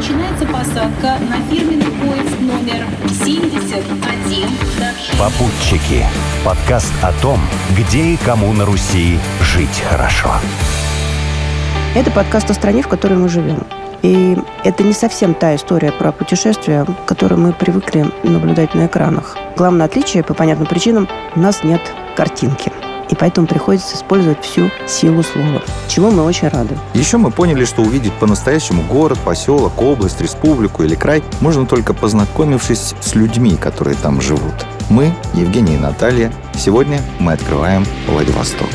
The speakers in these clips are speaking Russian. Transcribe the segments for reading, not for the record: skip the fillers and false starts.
Начинается посадка на фирменный поезд номер 71. Попутчики. Подкаст о том, где и кому на Руси жить хорошо. Это подкаст о стране, в которой мы живем. И это не совсем та история про путешествия, которую мы привыкли наблюдать на экранах. Главное отличие, по понятным причинам, у нас нет картинки. И поэтому приходится использовать всю силу слова, чему мы очень рады. Еще мы поняли, что увидеть по-настоящему город, поселок, область, республику или край можно только познакомившись с людьми, которые там живут. Мы, Евгений и Наталья, сегодня мы открываем Владивосток.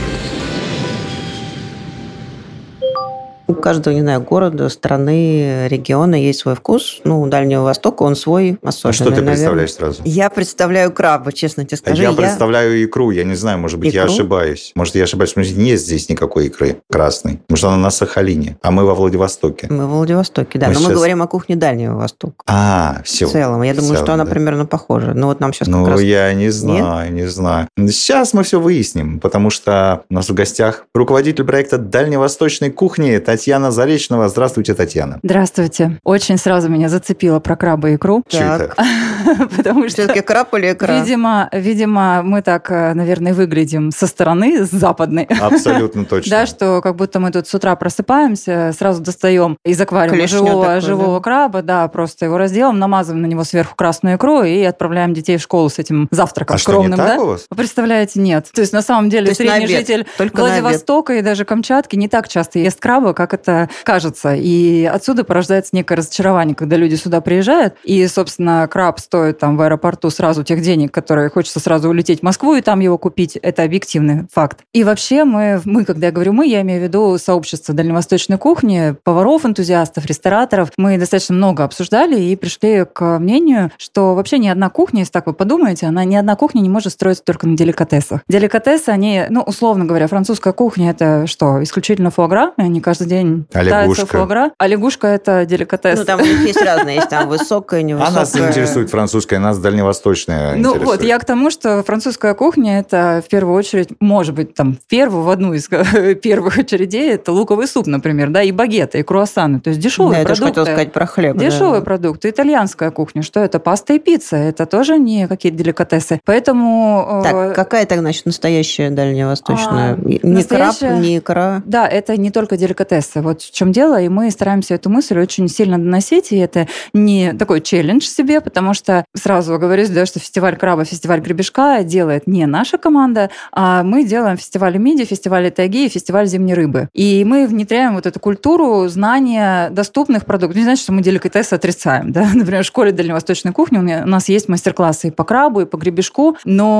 У каждого, не знаю, города, страны, региона есть свой вкус. У Дальнего Востока он свой особенный. А что ты представляешь сразу? Я представляю краба, честно тебе скажу. Я представляю икру. Я не знаю, может быть, я ошибаюсь. Может, я ошибаюсь, потому что нет здесь никакой икры красной. Потому что она на Сахалине, а мы во Владивостоке. Мы во Владивостоке, да. Но мы говорим о кухне Дальнего Востока. Все. В целом. Я думаю, что она примерно похожа. Но вот нам сейчас как раз... я не знаю. Сейчас мы все выясним, потому что у нас в гостях руководитель проекта дальневосточной кухни Татьяна Заречного. Здравствуйте, Татьяна. Здравствуйте. Очень сразу меня зацепило про краба и икру. Так. Потому что... Все-таки краб или икра? Видимо, мы так, наверное, выглядим со стороны, с западной. Абсолютно точно. Да, что как будто мы тут с утра просыпаемся, сразу достаем из аквариума живого краба, да, просто его разделаем, намазываем на него сверху красную икру и отправляем детей в школу с этим завтраком скромным. А что, не так у вас? Вы представляете, нет. То есть, на самом деле, средний житель Владивостока и даже Камчатки не так часто ест краба, как это кажется. И отсюда порождается некое разочарование, когда люди сюда приезжают, и, собственно, краб стоит там в аэропорту сразу тех денег, которые хочется сразу улететь в Москву и там его купить. Это объективный факт. И вообще мы, когда я говорю я имею в виду сообщество дальневосточной кухни, поваров, энтузиастов, рестораторов. Мы достаточно много обсуждали и пришли к мнению, что вообще ни одна кухня, если так вы подумаете, ни одна кухня не может строиться только на деликатесах. Деликатесы, они, условно говоря, французская кухня – это что? Исключительно фуагра? Они каждый день питаются фуагра. А лягушка – это деликатес. Там у них есть разные. Есть там высокая, невысокая. А нас не интересует французская, нас дальневосточная интересует. Я к тому, что французская кухня – это в первую очередь, может быть, в одну из первых очередей, это луковый суп, например, да, и багеты, и круассаны. То есть дешевые продукты. Я хотела сказать про хлеб. Дешевые продукты. Итальянская кухня. Что это? Паста и пицца. Это тоже не какие-то деликатесы. Поэтому... Так, какая тогда, значит, настоящая дальневосточная? Не краб, не икра? Да, это не только деликатесы. Вот в чем дело, и мы стараемся эту мысль очень сильно доносить, и это не такой челлендж себе, потому что сразу оговорюсь, что фестиваль краба, фестиваль гребешка делает не наша команда, а мы делаем фестиваль мидии, фестиваль тайги и фестиваль зимней рыбы. И мы внедряем вот эту культуру знания доступных продуктов. Не значит, что мы деликатесы отрицаем. Да? Например, в школе дальневосточной кухни у нас есть мастер-классы и по крабу, и по гребешку,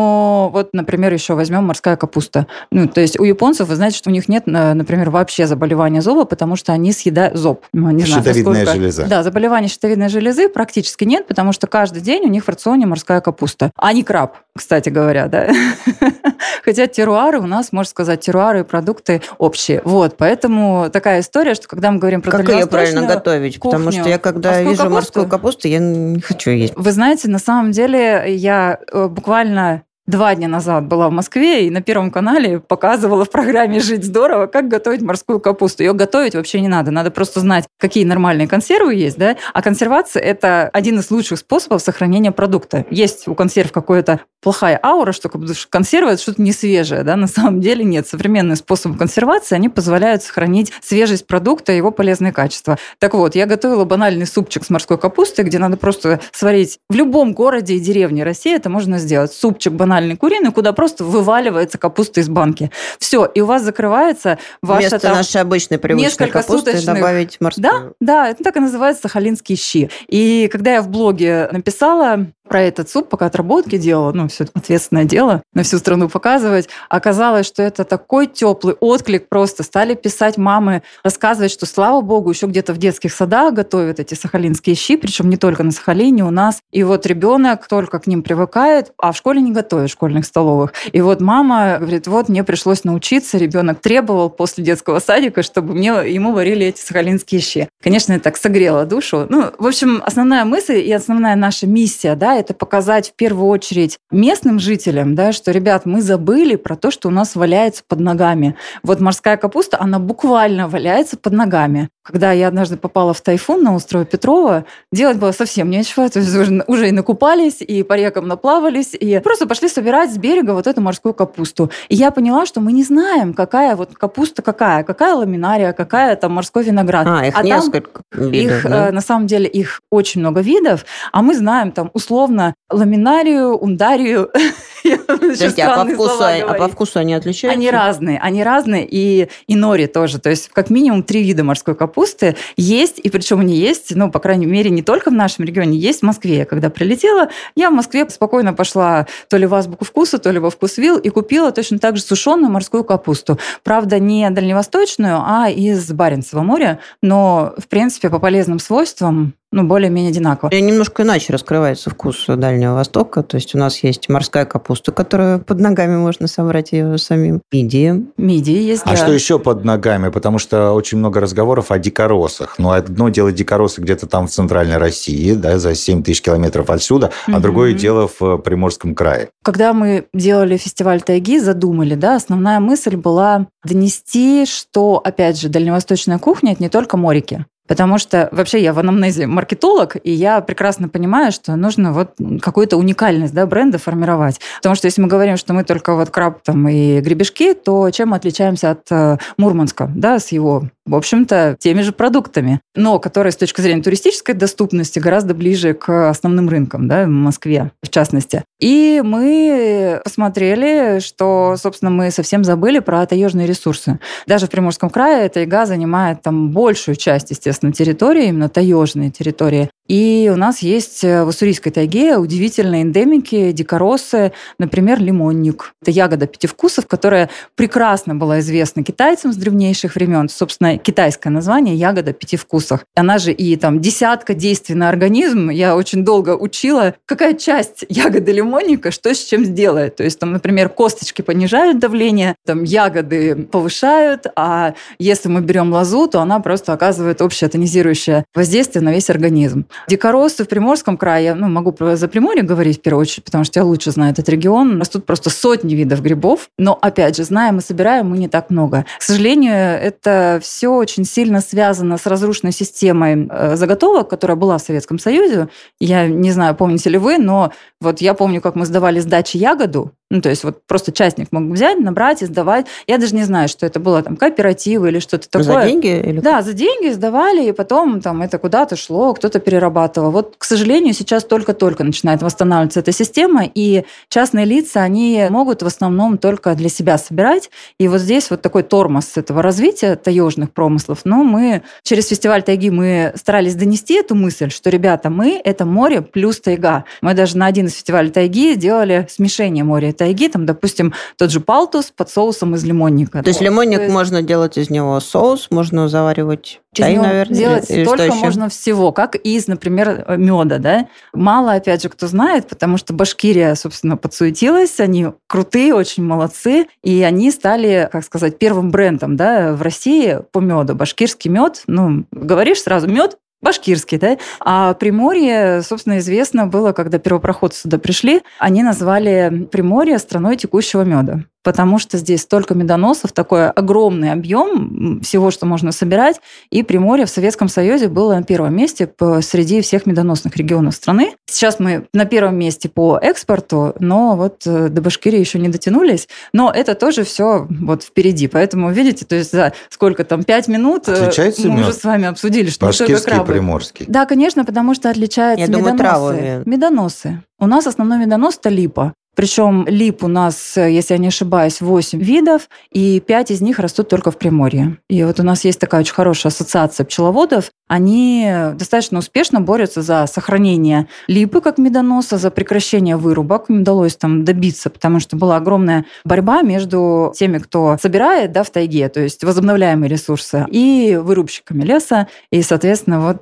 но вот, например, еще возьмем морская капуста. То есть у японцев, вы знаете, что у них нет, например, вообще заболевания зуба, потому что они съедают зоб. Щитовидная железа. Да, заболевания щитовидной железы практически нет, потому что каждый день у них в рационе морская капуста, а не краб, кстати говоря, да. Хотя терруары у нас, можно сказать, терруары и продукты общие. Вот, поэтому такая история, что когда мы говорим про дальневосточную кухню... Как ее правильно готовить? Потому что я, когда вижу морскую капусту, я не хочу есть. Вы знаете, на самом деле, я буквально 2 дня назад была в Москве и на Первом канале показывала в программе «Жить здорово», как готовить морскую капусту. Ее готовить вообще не надо. Надо просто знать, какие нормальные консервы есть, да? А консервация – это один из лучших способов сохранения продукта. Есть у консерв какая-то плохая аура, что консервы – это что-то не свежее, да? На самом деле нет. Современные способы консервации, они позволяют сохранить свежесть продукта и его полезные качества. Так вот, я готовила банальный супчик с морской капустой, где надо просто сварить в любом городе и деревне России, это можно сделать. Супчик банальный куриный, куда просто вываливается капуста из банки. Все, и у вас закрывается ваша... Вместо нашей обычной привычной капусты добавить морскую. Да, это так и называется сахалинские щи. И когда я в блоге написала про этот суп, пока отработки делала, все это ответственное дело, на всю страну показывать, оказалось, что это такой теплый отклик просто. Стали писать мамы, рассказывать, что, слава богу, еще где-то в детских садах готовят эти сахалинские щи, причем не только на Сахалине, у нас. И вот ребенок только к ним привыкает, а в школе не готовят, в школьных столовых. И вот мама говорит, мне пришлось научиться, ребенок требовал после детского садика, чтобы ему варили эти сахалинские щи. Конечно, это так согрело душу. В общем, основная мысль и основная наша миссия, да, это показать в первую очередь местным жителям, да, что, ребят, мы забыли про то, что у нас валяется под ногами. Вот морская капуста, она буквально валяется под ногами. Когда я однажды попала в Тайфун на остров Петрова, делать было совсем нечего. То есть уже и накупались, и по рекам наплавались, и просто пошли собирать с берега вот эту морскую капусту. И я поняла, что мы не знаем, какая вот капуста какая ламинария, какая там морской виноград. Их несколько видов, да? На самом деле их очень много видов, а мы знаем там условно ламинарию, ундарию. А по вкусу они отличаются? Они разные, и нори тоже. То есть как минимум 3 вида морской капусты есть, и причем они есть, по крайней мере, не только в нашем регионе, есть в Москве. Я когда прилетела, я в Москве спокойно пошла то ли в Азбуку вкуса, то ли во Вкусвилл и купила точно так же сушеную морскую капусту. Правда, не дальневосточную, а из Баренцева моря, но, в принципе, по полезным свойствам более-менее одинаково. И немножко иначе раскрывается вкус Дальнего Востока. То есть у нас есть морская капуста, которую под ногами можно собрать ее самим. Мидии есть, А что еще под ногами? Потому что очень много разговоров о дикоросах. Одно дело дикоросы где-то там в центральной России, да, за 7 тысяч километров отсюда, а другое дело в Приморском крае. Когда мы делали фестиваль тайги, задумали, да, основная мысль была донести, что, опять же, дальневосточная кухня – это не только морики. Потому что вообще я в анамнезе маркетолог, и я прекрасно понимаю, что нужно какую-то уникальность, да, бренда формировать. Потому что если мы говорим, что мы только краб там, и гребешки, то чем мы отличаемся от Мурманска, да, с его, в общем-то, теми же продуктами, но которые с точки зрения туристической доступности гораздо ближе к основным рынкам, да, в Москве, в частности. И мы посмотрели, что, собственно, мы совсем забыли про таежные ресурсы. Даже в Приморском крае тайга занимает там большую часть, естественно, территории, именно таежные территории. И у нас есть в уссурийской тайге удивительные эндемики, дикоросы, например, лимонник. Это ягода 5 вкусов, которая прекрасно была известна китайцам с древнейших времен. Собственно, китайское название ягода 5 вкусов. Она же и там 10 действий на организм. Я очень долго учила, какая часть ягоды лимонника, что с чем сделает. То есть, там, например, косточки понижают давление, там, ягоды повышают, а если мы берем лозу, то она просто оказывает общее тонизирующее воздействие на весь организм. Дикоросы в Приморском крае, могу за Приморье говорить в первую очередь, потому что я лучше знаю этот регион, растут просто сотни видов грибов, но, опять же, знаем и собираем мы не так много. К сожалению, это все очень сильно связано с разрушенной системой заготовок, которая была в Советском Союзе. Я не знаю, помните ли вы, но я помню, как мы сдавали с дачи ягоду, то есть просто частник мог взять, набрать и сдавать. Я даже не знаю, что это было, там, кооперативы или что-то такое. За деньги? Да, за деньги сдавали, и потом там это куда-то шло, кто-то перерабатывал. К сожалению, сейчас только-только начинает восстанавливаться эта система, и частные лица, они могут в основном только для себя собирать. И здесь такой тормоз этого развития таежных промыслов. Но мы через фестиваль тайги мы старались донести эту мысль, что, ребята, мы – это море плюс тайга. Мы даже на один из фестивалей тайги делали смешение моря и тайги, там, допустим, тот же палтус под соусом из лимонника. То есть лимонник можно делать из него соус, можно заваривать чай, наверное? Делать столько можно всего, как из, например, меда, да. Мало, опять же, кто знает, потому что Башкирия, собственно, подсуетилась, они крутые, очень молодцы, и они стали, как сказать, первым брендом, да, в России по меду. Башкирский мед, говоришь сразу мед, башкирский, да? А Приморье, собственно, известно было, когда первопроходцы сюда пришли, они назвали Приморье страной текущего меда. Потому что здесь столько медоносов, такой огромный объем всего, что можно собирать. И Приморье в Советском Союзе было на первом месте среди всех медоносных регионов страны. Сейчас мы на первом месте по экспорту, но до Башкирии еще не дотянулись. Но это тоже все впереди. Поэтому, видите, то есть за сколько там, 5 минут отличается мы уже с вами обсудили, что башкирский только крабы. И приморский. Да, конечно, потому что отличаются медоносы. У нас основной медонос – это липа. Причем лип у нас, если я не ошибаюсь, 8 видов, и 5 из них растут только в Приморье. И у нас есть такая очень хорошая ассоциация пчеловодов. Они достаточно успешно борются за сохранение липы как медоноса, за прекращение вырубок. Им удалось там добиться, потому что была огромная борьба между теми, кто собирает, да, в тайге, то есть возобновляемые ресурсы, и вырубщиками леса. И, соответственно,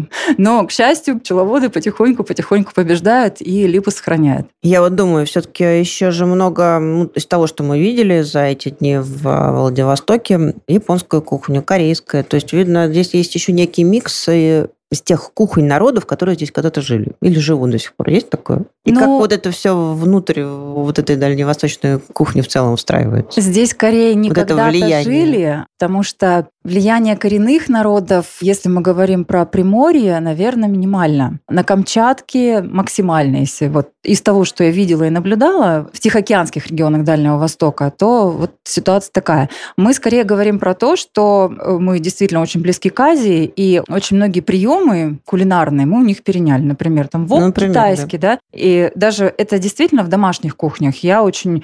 Но, к счастью, пчеловоды потихоньку побеждают, и липы сохраняют. Я думаю, все-таки еще же много из того, что мы видели за эти дни в Владивостоке, японская кухня, корейская. То есть, видно, здесь есть еще некий микс, и из тех кухонь народов, которые здесь когда-то жили или живут до сих пор. Есть такое? И как вот это все внутрь вот этой дальневосточной кухни в целом встраивается? Здесь скорее не когда-то жили, потому что влияние коренных народов, если мы говорим про Приморье, наверное, минимально. На Камчатке максимально, если вот из того, что я видела и наблюдала в тихоокеанских регионах Дальнего Востока, то вот ситуация такая. Мы скорее говорим про то, что мы действительно очень близки к Азии, и очень многие приемы кулинарные мы у них переняли. Например, там вок китайский, да. И даже это действительно в домашних кухнях. Я очень,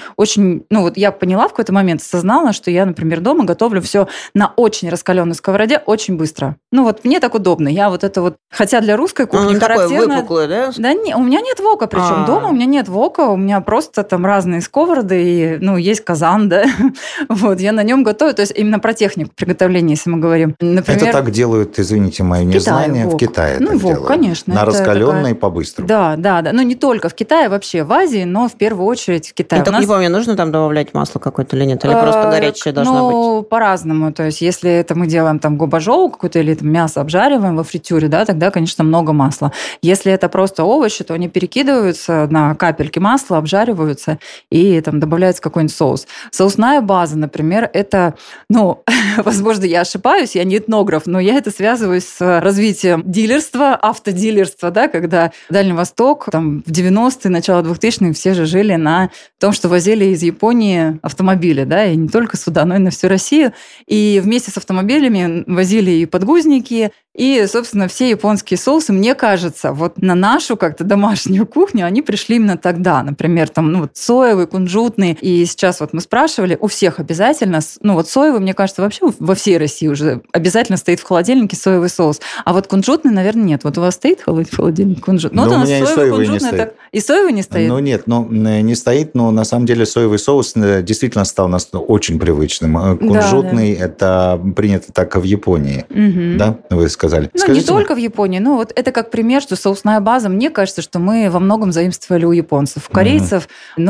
я поняла в какой-то момент, осознала, что я, например, дома готовлю все на очень раскаленной сковороде очень быстро. Мне так удобно. Я вот это вот, хотя для русской кухни характерно... Такое выпуклое, да? Да, у меня нет вока, причем дома у меня нет вока, у меня просто там разные сковороды, и, есть казан, да. Вот, я на нем готовлю. То есть именно про технику приготовления, если мы говорим. Например, это так делают, извините мое незнание, в Китае так делают. Конечно. На раскаленной по-быстрому. Да. Не только в Китае, вообще в Азии, но в первую очередь в Китае. Я не помню, нужно там добавлять масло какое-то или нет? Или просто горячее должно быть? По-разному. То есть если это мы делаем там гобажоу какое-то или там мясо обжариваем во фритюре, да, тогда, конечно, много масла. Если это просто овощи, то они перекидываются на капельки масла, обжариваются и там добавляется какой-нибудь соус. Соусная база, например, это, возможно, я ошибаюсь, я не этнограф, но я это связываю с развитием дилерства, автодилерства, да, когда Дальний Восток, там, в 90-е, начало 2000-х все же жили на том, что возили из Японии автомобили, да, и не только сюда, но и на всю Россию. И вместе с автомобилями возили и подгузники, и, собственно, все японские соусы, мне кажется, вот на нашу как-то домашнюю кухню они пришли именно тогда. Например, там, соевый, кунжутный. И сейчас вот мы спрашивали, у всех обязательно, соевый, мне кажется, вообще во всей России уже обязательно стоит в холодильнике соевый соус. А вот кунжутный, наверное, нет. Вот у вас стоит в холодильнике кунжут? У меня соевый не стоит. И соевый не стоит? Нет, не стоит, но на самом деле соевый соус действительно стал у нас очень привычным. Кунжутный, это принято так в Японии, да, вы сказали. Не только в Японии, вот это как пример, что соусная база, мне кажется, что мы во многом заимствовали у японцев. Корейцев,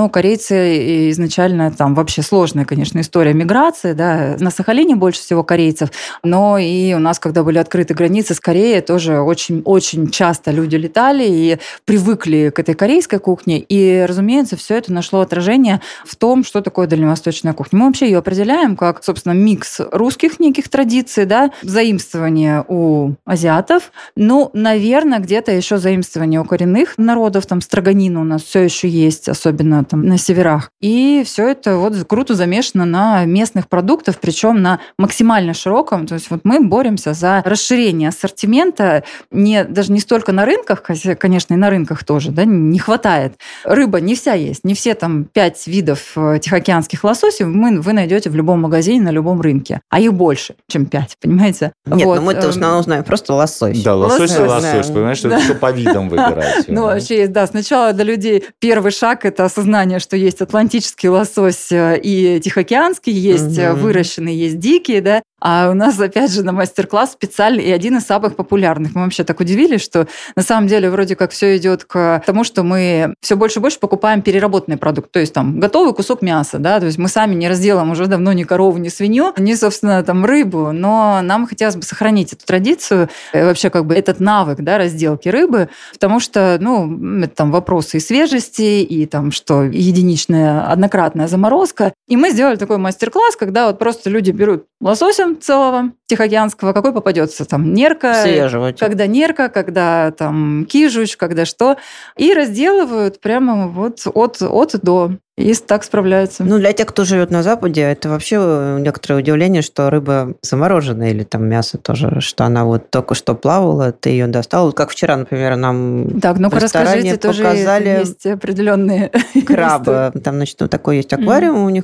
корейцы изначально там вообще сложная, конечно, история миграции, да, на Сахалине больше всего корейцев, но и у нас, когда были открыты границы с Кореей, тоже очень-очень часто люди летали и привыкли к этой корейской кухне, и, разумеется, все это нашло отражение в том, что такое дальневосточная кухня. Мы вообще ее определяем как, собственно, микс русских неких традиций, да, заимствование у азиатов, наверное, где-то еще заимствование у коренных народов, там строганина у нас все еще есть, особенно там на северах. И все это вот круто замешано на местных продуктах, причем на максимально широком. То есть вот мы боремся за расширение ассортимента даже не столько на рынках, хотя, конечно, и на рынках тоже, да, не хватает. Рыба не вся есть, не все там 5 видов тихоокеанских лососей вы найдете в любом магазине, на любом рынке. А их больше, чем 5, понимаете? Нет, мы-то в основном знаем просто лосось. Да, лосось и лосось, понимаешь, что это все по видам выбирать. Вообще есть, да, сначала для людей первый шаг – это осознание, что есть атлантический лосось и тихоокеанский, есть выращенный, есть дикий, да. А у нас, опять же, на мастер-класс специальный и один из самых популярных. Мы вообще так удивились, что на самом деле вроде как все идет к тому, что мы все больше и больше покупаем переработанный продукт. То есть там готовый кусок мяса, да, то есть мы сами не разделаем уже давно ни корову, ни свинью, ни, собственно, там рыбу, но нам хотелось бы сохранить эту традицию, вообще как бы этот навык, да, разделки рыбы, потому что, это там вопросы и свежести, и там что, единичная, однократная заморозка. И мы сделали такой мастер-класс, когда вот просто люди берут лосося целого тихоокеанского, какой попадется, там нерка, свежего, когда нерка, когда там кижуч, когда что, и разделывают прямо вот от и до. И так справляются. Для тех, кто живет на Западе, это вообще некоторое удивление, что рыба замороженная или там мясо тоже, что она вот только что плавала, ты ее достал. Как вчера, например, нам так, ну-ка, в ресторане показали есть определенные краба. Там, значит, такой есть аквариум у них,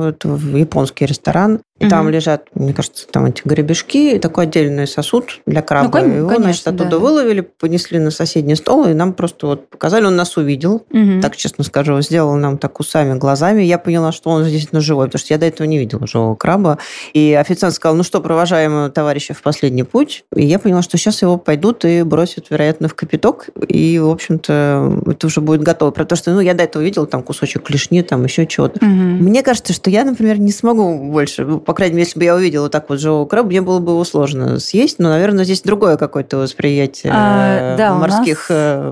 японский ресторан. И там лежат, мне кажется, там эти гребешки, и такой отдельный сосуд для краба. Его, конечно, значит, оттуда выловили, понесли на соседний стол, и нам просто вот показали, он нас увидел, так честно скажу, сделал нам так усами, глазами. Я поняла, что он действительно живой, потому что я до этого не видела живого краба. И официант сказал, что, провожаем товарища в последний путь. И я поняла, что сейчас его пойдут и бросят, вероятно, в кипяток. И, в общем-то, это уже будет готово. Потому что, я до этого видела там кусочек клешни, там еще чего-то. Мне кажется, что я, например, не смогу больше, по крайней мере, если бы я увидела так вот живого краба, мне было бы его сложно съесть, но, наверное, здесь другое какое-то восприятие морских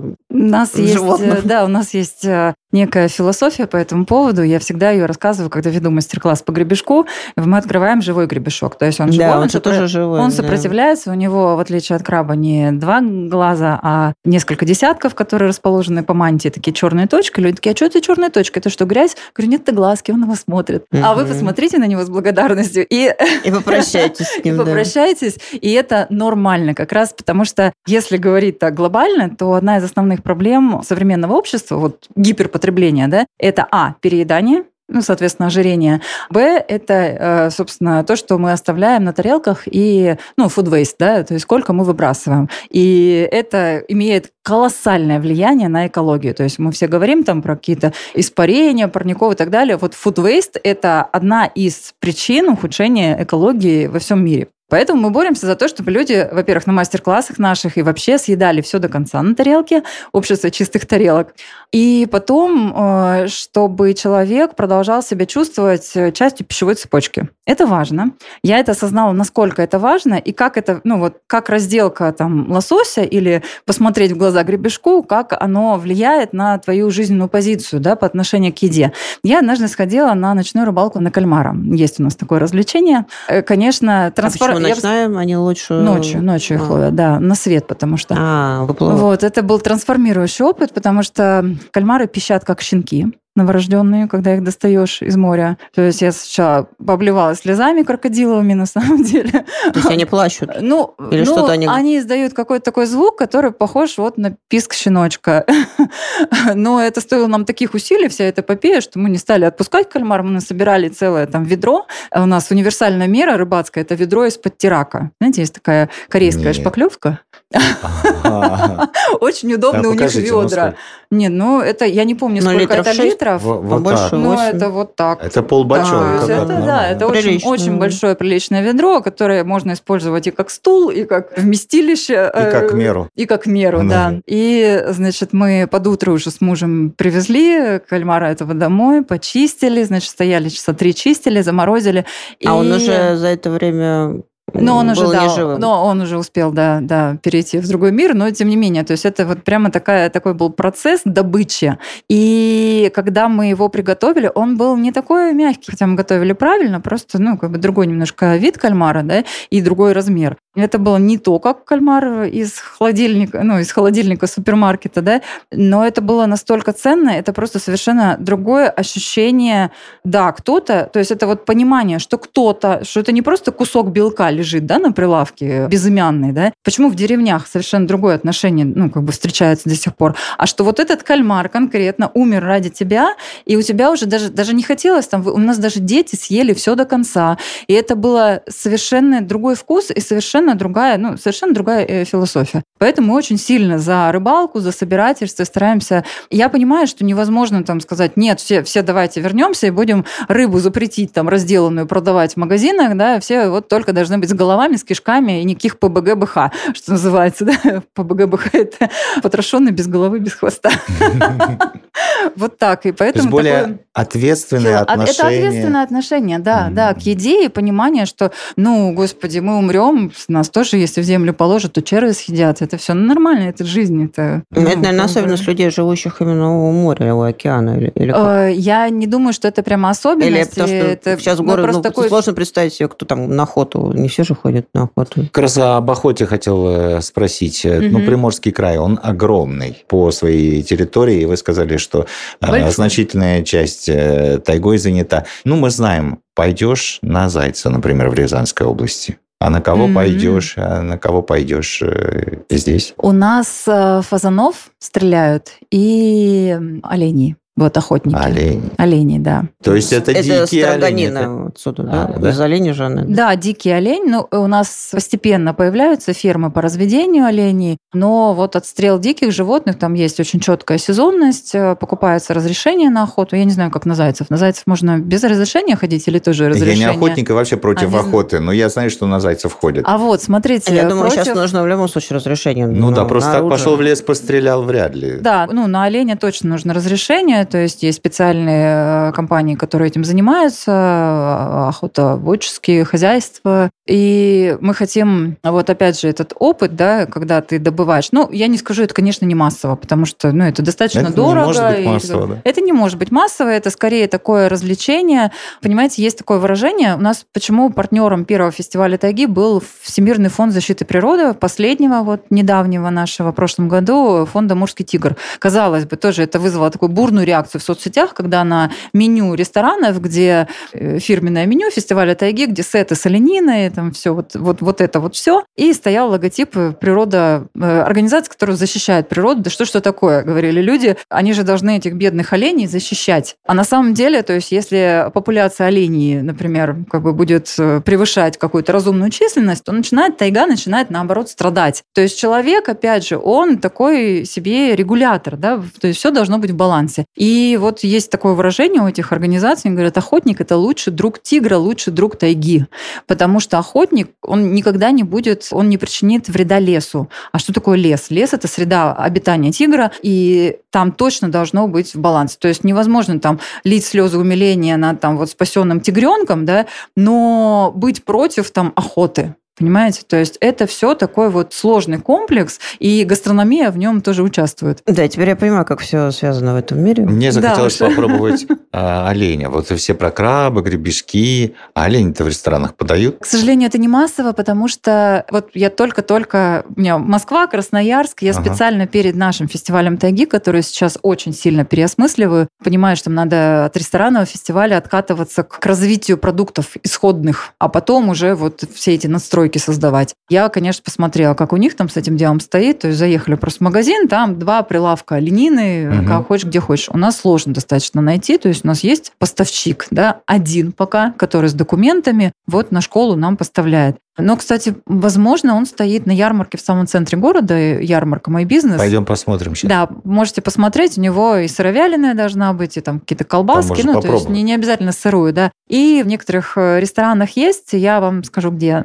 животных. Да, у нас есть некая философия по этому поводу. Я всегда ее рассказываю, когда веду мастер-класс по гребешку. Мы открываем живой гребешок. То есть он живой, он тоже живой. Он сопротивляется. У него, в отличие от краба, не 2 глаза, а несколько десятков, которые расположены по мантии, такие черные точки. Люди такие, а что это черная точка? Это что, грязь? Я говорю, нет, это глазки, он его смотрит. А вы посмотрите на него с благодарностью. И попрощайтесь с ним. И попрощайтесь. И это нормально как раз, потому что если говорить так глобально, то одна из основных проблем современного общества, вот гиперпотребление, да, это переедание, соответственно, ожирение. Б – это, собственно, то, что мы оставляем на тарелках и, food waste, да, то есть сколько мы выбрасываем. И это имеет колоссальное влияние на экологию. То есть мы все говорим там про какие-то испарения, парников и так далее. Вот food waste – это одна из причин ухудшения экологии во всем мире. Поэтому мы боремся за то, чтобы люди, во-первых, на мастер-классах наших и вообще съедали все до конца на тарелке, общество чистых тарелок. И потом, чтобы человек продолжал себя чувствовать частью пищевой цепочки. Это важно. Я это осознала, насколько это важно, и как это, как разделка там лосося или посмотреть в глаза гребешку, как оно влияет на твою жизненную позицию, да, по отношению к еде. Я однажды сходила на ночную рыбалку на кальмара. Есть у нас такое развлечение. Конечно, ночная, они лучше... Ночью их ловят, да, на свет, потому что... Вот, это был трансформирующий опыт, потому что кальмары пищат как щенки новорожденные, когда их достаешь из моря. То есть я сначала обливалась слезами крокодиловыми, на самом деле. То есть они плачут? Или что-то они издают какой-то такой звук, который похож на писк щеночка. Но это стоило нам таких усилий, вся эта эпопея, что мы не стали отпускать кальмар, мы насобирали целое там ведро. У нас универсальная мера рыбацкая – это ведро из-под тирака. Знаете, есть такая корейская шпаклевка. Очень удобно у них ведра. Нет, это я не помню, сколько это литров. Это вот так. Это полбачок. Это очень большое приличное ведро, которое можно использовать и как стул, и как вместилище. И как меру. И как меру, да. И, значит, мы под утро уже с мужем привезли кальмара этого домой, почистили, значит, стояли часа 3, чистили, заморозили. А он уже за это время... он уже успел, перейти в другой мир, но тем не менее, то есть это вот прямо такой был процесс добычи. И когда мы его приготовили, он был не такой мягкий, хотя мы готовили правильно, просто, другой немножко вид кальмара, да, и другой размер. Это было не то, как кальмар из холодильника супермаркета, да, но это было настолько ценно, это просто совершенно другое ощущение, то есть это вот понимание, что это не просто кусок белка лежит, да, на прилавке, безымянный, да. Почему в деревнях совершенно другое отношение, встречается до сих пор, а что вот этот кальмар конкретно умер ради тебя, и у тебя уже даже не хотелось, у нас даже дети съели все до конца, и это было совершенно другой вкус и совершенно другая философия. Поэтому мы очень сильно за рыбалку, за собирательство стараемся. Я понимаю, что невозможно сказать, нет, все давайте вернемся и будем рыбу запретить разделанную продавать в магазинах, да, все вот только должны быть с головами, с кишками и никаких ПБГ-БХ, что называется, да, ПБГ-БХ – это потрошенный без головы, без хвоста. Вот так. И поэтому то есть более ответственное отношение. Это ответственное отношение, да, к еде и понимание, что, господи, мы умрем, нас тоже, если в землю положат, то черви съедят. Это все нормально, это жизнь. Это, наверное, особенность людей, живущих именно у моря, у океана. Или как? Я не думаю, что это прямо особенность. Или потому что сейчас в городе сложно представить себе, кто там на охоту. Не все же ходят на охоту. Как раз об охоте хотел спросить. Приморский край, он огромный по своей территории. Вы сказали, что значительная часть тайгой занята. Мы знаем, пойдешь на зайца, например, в Рязанской области. А на кого пойдешь? Здесь? У нас фазанов стреляют и оленей. Вот охотники. Олени, да. То есть это дикие олени? Это отсюда, да? Из оленей же она? Да, дикий олень. У нас постепенно появляются фермы по разведению оленей, но вот отстрел диких животных, там есть очень четкая сезонность, покупается разрешение на охоту. Я не знаю, как на зайцев. На зайцев можно без разрешения ходить или тоже разрешение? Я не охотник и вообще против охоты, но я знаю, что на зайцев ходят. А вот, смотрите. Я думаю, сейчас нужно в любом случае разрешение. Просто так пошел в лес, пострелял, вряд ли. Да, на оленя точно нужно разрешение. то есть есть специальные компании, которые этим занимаются, охотоводческие хозяйства. И мы хотим, вот опять же, этот опыт, да, когда ты добываешь. Ну, я не скажу, это, конечно, не массово, потому что это достаточно дорого. Это не может быть массово, да? Это не может быть массово, это скорее такое развлечение. Понимаете, есть такое выражение. У нас почему партнером первого фестиваля тайги был Всемирный фонд защиты природы, последнего, недавнего нашего, в прошлом году, фонда «Амурский тигр». Казалось бы, тоже это вызвало такую бурную реакцию в соцсетях, когда на меню ресторанов, где фирменное меню фестиваля тайги, где сеты с олениной, там все вот это все, и стоял логотип природа, организации, которая защищает природу. Да что такое, говорили люди, они же должны этих бедных оленей защищать. А на самом деле, то есть если популяция оленей, например, будет превышать какую-то разумную численность, то тайга начинает, наоборот, страдать. То есть человек, опять же, он такой себе регулятор, да, то есть все должно быть в балансе. И вот есть такое выражение у этих организаций, они говорят, охотник – это лучший друг тигра, лучший друг тайги, потому что охотник, он никогда не будет, он не причинит вреда лесу. А что такое лес? Лес – это среда обитания тигра, и там точно должно быть в балансе. То есть невозможно там лить слезы умиления над спасенным тигренком, да, но быть против охоты. Понимаете? То есть это все такой сложный комплекс, и гастрономия в нем тоже участвует. Да, теперь я понимаю, как все связано в этом мире. Мне захотелось попробовать оленя. Вот все про крабы, гребешки. А олени-то в ресторанах подают? К сожалению, это не массово, потому что я только-только... У меня Москва, Красноярск. Я специально перед нашим фестивалем тайги, который сейчас очень сильно переосмысливаю, понимаю, что надо от ресторанного фестиваля откатываться к развитию продуктов исходных, а потом уже все эти настройки создавать. Я, конечно, посмотрела, как у них там с этим делом стоит. То есть заехали просто в магазин, там 2 прилавка оленины, как хочешь, где хочешь. У нас сложно достаточно найти. То есть у нас есть поставщик, да, один пока, который с документами на школу нам поставляет. Но, кстати, возможно, он стоит на ярмарке в самом центре города, ярмарка «Мой бизнес». Пойдем посмотрим сейчас. Да, можете посмотреть, у него и сыровяленая должна быть, и там какие-то колбаски, то есть не обязательно сырую, да. И в некоторых ресторанах есть, я вам скажу, где.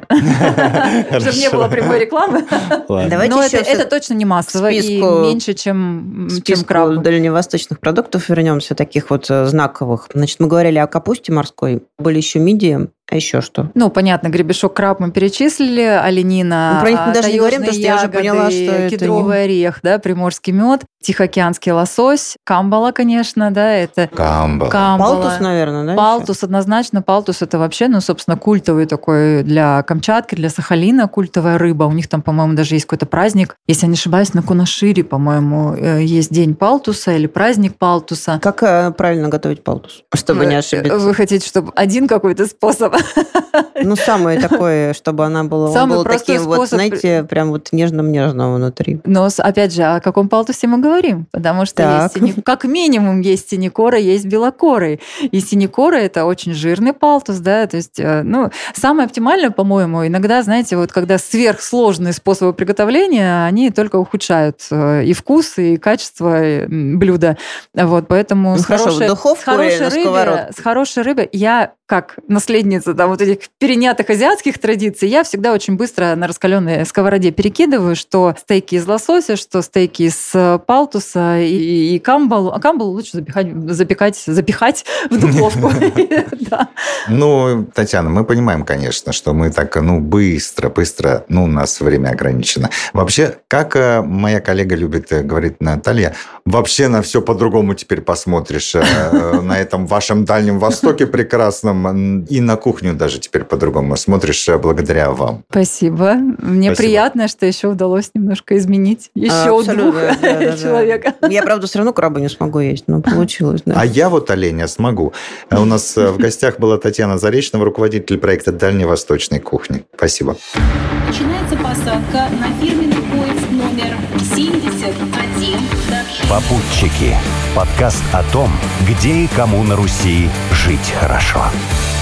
Чтобы не было прямой рекламы. Но это точно не массово и меньше, чем краб. К дальневосточных продуктов вернемся, таких знаковых. Значит, мы говорили о капусте морской, были еще мидии. А еще что? Понятно, гребешок, краб мы перечислили, оленина, про них мы даже не говорим, потому что я уже поняла, что кедровый орех, да, приморский мед, тихоокеанский лосось, камбала, конечно, да, это... Камбала. Палтус, наверное, да? Палтус, однозначно. Палтус – это вообще, собственно, культовый такой для Камчатки, для Сахалина культовая рыба. У них там, по-моему, даже есть какой-то праздник. Если я не ошибаюсь, на Кунашире, по-моему, есть день палтуса или праздник палтуса. Как правильно готовить палтус, чтобы не ошибиться? Вы хотите, чтобы один какой-то способ? Самое такое, чтобы она была таким знаете, прям нежным-нежным внутри. Но, опять же, о каком палтусе мы говорим? Потому что есть как минимум есть синекорый, есть белокорый. И синекорый – это очень жирный палтус, да, то есть, самое оптимальное, по-моему, иногда, знаете, когда сверхсложные способы приготовления, они только ухудшают и вкус, и качество блюда. Поэтому с хорошей рыбой я, как наследница этих перенятых азиатских традиций, я всегда очень быстро на раскаленной сковороде перекидываю, что стейки из лосося, что стейки из палтуса и камбалу. А камбалу лучше запихать в духовку. Татьяна, мы понимаем, конечно, что мы так, быстро, у нас время ограничено. Вообще, как моя коллега любит говорить, Наталья, вообще на все по-другому теперь посмотришь на этом вашем Дальнем Востоке прекрасном, и на кухню даже теперь по-другому смотришь благодаря вам. Спасибо. Мне приятно, что еще удалось немножко изменить еще у 2 человека. Я, правда, все равно краба не смогу есть, но получилось. Да. А я оленя смогу. У нас в гостях была Татьяна Заречного, руководитель проекта Дальневосточной кухни. Спасибо. Начинается посадка на фирменный поезд номер 71. Попутчики. Подкаст о том, где и кому на Руси жить хорошо.